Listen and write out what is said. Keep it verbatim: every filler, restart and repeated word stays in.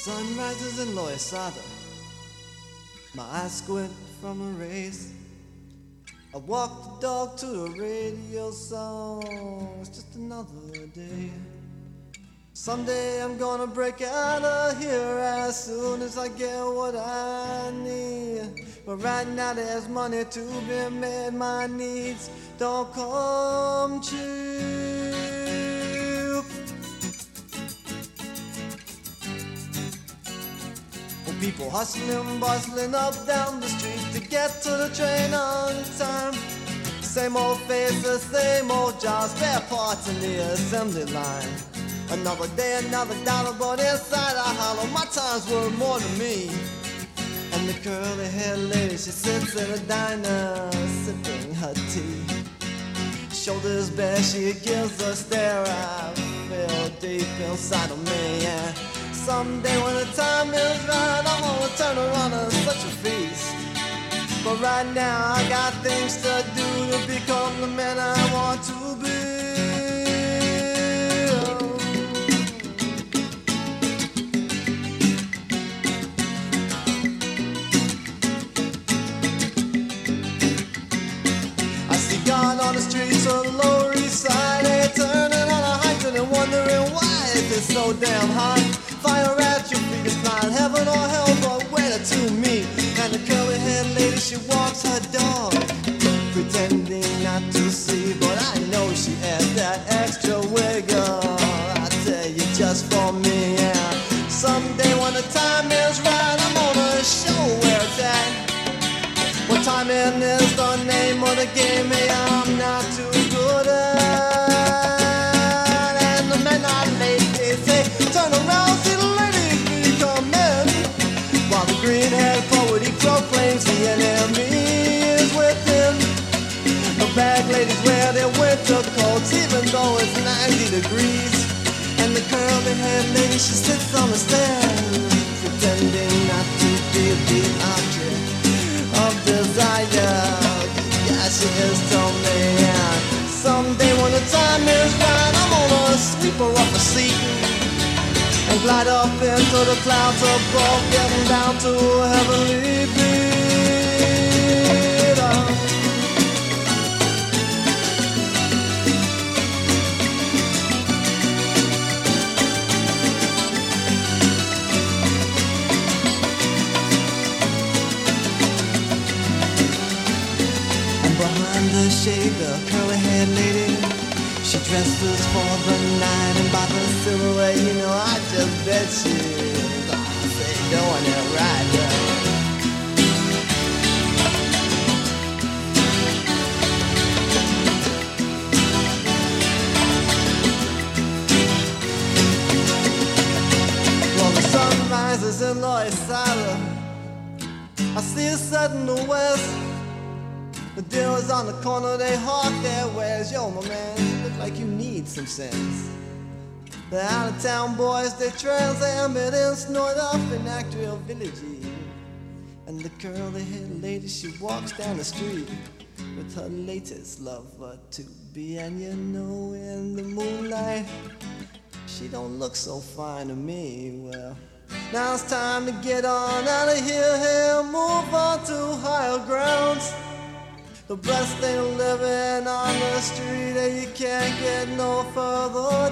sun rises in Loisada. My eyes squint from a race. I walk the dog to the radio song. It's just another day. Someday I'm gonna break out of here as soon as I get what I need. But right now there's money to be made. My needs don't come cheap. People hustling, bustling up down the street to get to the train on time. Same old faces, same old jobs, spare parts in the assembly line. Another day, another dollar, but inside I hollow, my time's worth more to me. And the curly-haired lady, she sits in a diner, sipping her tea. Shoulders bare, she gives a stare I feel deep inside of me, yeah. Someday when the time is right, I'm gonna turn around and such a feast. But right now I got things to do to become the man I want to be. I see God on the streets of the Lower East Side, they turning on a hydrant and wondering why is it so damn hot. Fire at your feet is not heaven or hell, but where to me. And the curly-haired lady, she walks her dog, pretending not to see, but I know she has that extra wiggle. I tell you, just for me, yeah. Someday when the time is right, I'm gonna show where it's at. What timing is the name of the game, yeah, I'm not too good at. And the men are late, they say, turn around. Green-haired poet, he proclaims the enemy is within. The bag ladies wear their winter coats, even though it's ninety degrees. And the curly-haired lady, she sits on the stairs, pretending not to be the object of desire. Yeah, she is to me, yeah. Someday when the time is right, I'm gonna sweep her off a seat and glide up into the clouds above, getting down to a heavenly beat. And behind the shade, the curly-haired lady, she dresses for the night, and by the silhouette, you know, I just bet she's, I say, doing it right now. Well, the sun rises in Loisada. I see it set in the west. The dealers on the corner, they hawk their wares. Yo, my man, you look like you need some sense. The out-of-town boys, they transambit and snort up in Actreal Village. And the curly-haired lady, she walks down the street with her latest lover to be. And you know, in the moonlight, she don't look so fine to me. Well, now it's time to get on out of here, here, move on to higher grounds. The best thing living on the street, and you can't get no further